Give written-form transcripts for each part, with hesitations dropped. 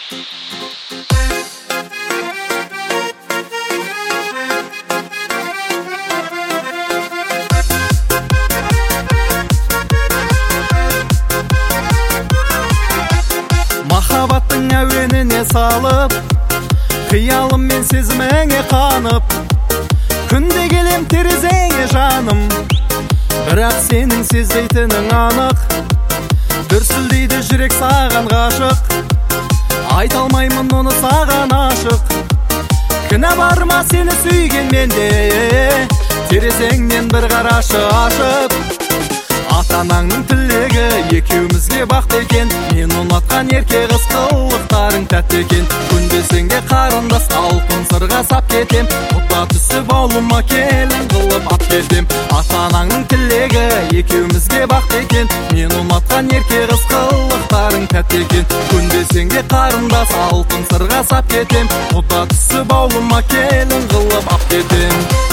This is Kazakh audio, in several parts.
Махаббаттың әуеніне салып, қиялым мен сезіміңе қанып, күнде келем терезеңе жаным, бірақ сенің сезбейтінің анық. Дүрсілдейді жүрек саған ғашық, айта алмаймын оны саған ашық. Кінә бар ма сені сүйген менде, терезеңнен бір қарашы ашып. Ата-анаңның тілегі екеумізге бақыт екен, мен ұнатқан ерке қыз қылықтарың тәтті екен. Күндесің де қарындас алтын сырға сап кетем, құда түсіп ауылыма келін қылып ап кетем. Ата-анаңның тілегі екеумізге бақыт екен, мен ұнатқан ерке қыз қылықтарың тәтті екен. Күндесің де қарындас алтын сырға сап кетем, құда түсіп ауылыма келін қылып ап кетем.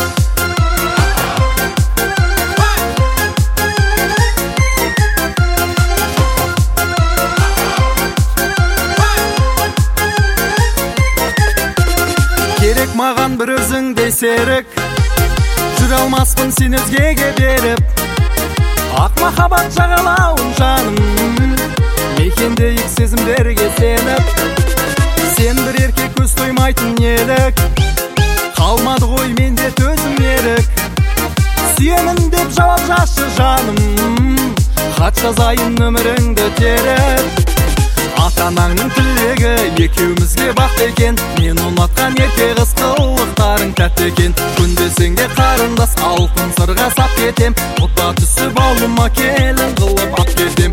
Керек маған бір өзіңдей серік, жүре алмаспын сен өзгеге беріп. Ақ махаббат жағалауын жаным, мекендейік сезімдерге сеніп. Сен бір еркек көз тоймайтын елік, қалмады ғой менде төзім ерік. Сүйемін деп жауап жазшы жаным, хат жазайын өміріңді теріп. Ата-анаңның тілегі екеумізге бақыт екен, мен ұнатқан ерке қыз қылықтарың тәтті екен. Күндесің де қарындас алтын сырға сап кетем, құда түсіп ауылыма келін қылып ап кетем.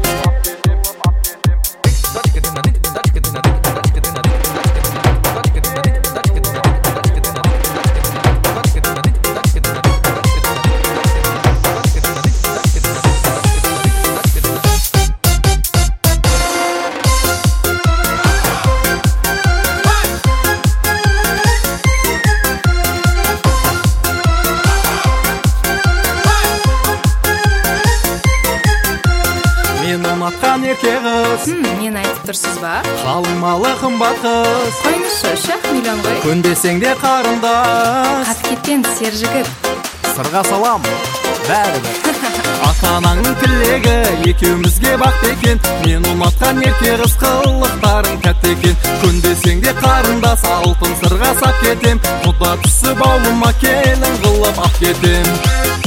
Мен ұнатқан ерке қыз, Мен айтып тұрсыз ба? қалымалы қымбат қыз. Қойыңызшы, шақ миллион ғой. Күндесің де қарындас, Қат кеткен сер жігіт. сырға салам бәрібір. Ата-анаңның тілегі екеумізге бақыт екен, мен ұнатқан ерке қыз қылықтарың тәтті екен. Күндесің де қарындас алтын сырға сап кетем, құда түсіп ауылыма келін қылып ап кетем.